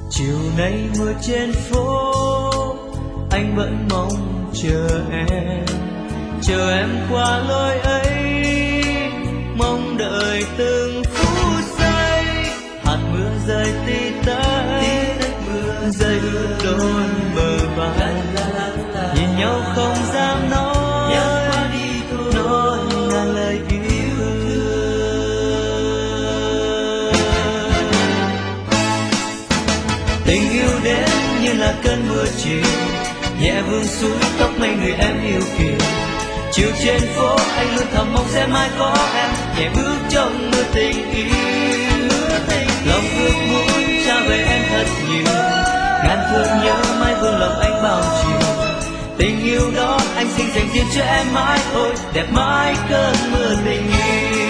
chiều nay mưa trên phố, anh vẫn mong chờ em qua lối ấy, mong đợi từng phút giây. Hạt mưa rơi tí tách, mưa rơi ướt đôi bờ vai, nhìn nhau không dám nói ngàn lời yêu thương. Tình yêu đến như là cơn mưa chiều, nhẹ vương xuống tóc mấy người em yêu kiều. Chiều trên phố anh luôn thầm mong sẽ mãi có em, nhẹ bước trong mưa tình yêu. Lòng ước muốn trao về em thật nhiều, ngàn thương nhớ mãi vương lòng anh bao chiều. Tình yêu đó anh xin dành riêng cho em mãi thôi, đẹp mãi cơn mưa tình yêu.